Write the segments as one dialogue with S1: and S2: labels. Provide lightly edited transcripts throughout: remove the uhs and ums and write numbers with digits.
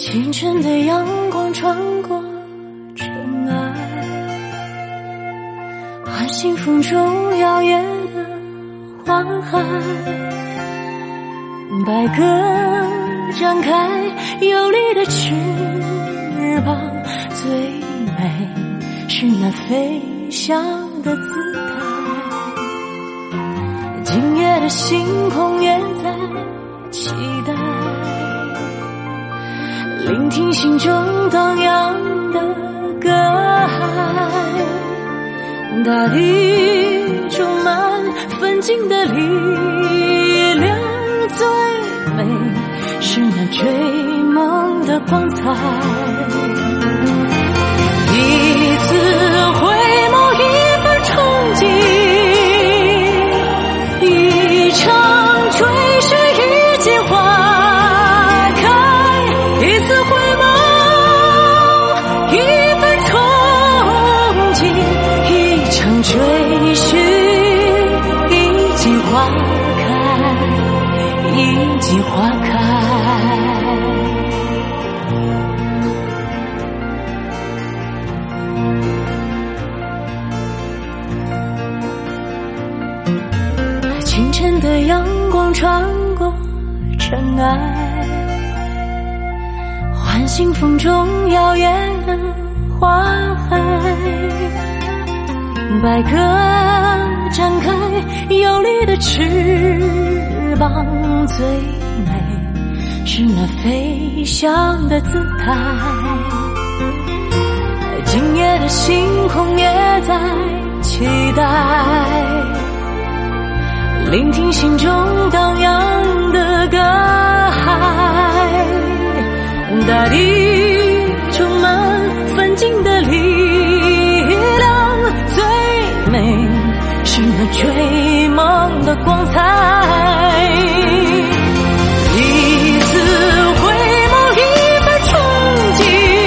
S1: 清晨的阳光穿过尘埃，唤醒风中摇曳的花海。白鸽展开有力的翅膀，最美是那飞翔的姿态。今夜的星空也在期待，聆听心中荡漾的歌海。大地充满奋进的力量，最美是那追梦的光彩。一次回眸，一份憧憬，一场追寻，一季花开。一次回眸，一份憧憬，一场追寻，一季花开，一季花开。清晨的阳光穿过尘埃，唤醒风中摇曳的花海。白鸽展开有力的翅膀，最美是那飞翔的姿态。今夜的星空也在期待，聆听心中荡漾的歌海。大地充满奋进的力量，最美是那追梦的光彩。一次回眸，一份憧憬，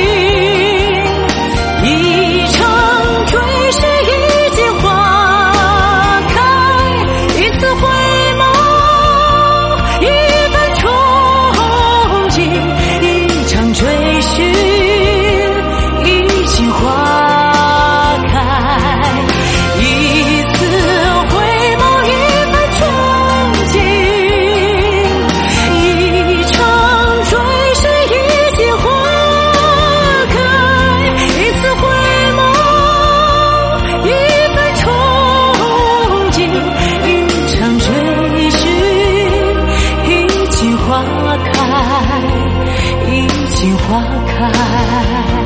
S1: 一场追寻，一季花开。一次回眸，一份憧憬，一场追寻，一季花开。一次回眸，一份憧憬，一场追寻，一季花开。一次回眸，一份憧憬，一场追寻，一季花开，一季花开。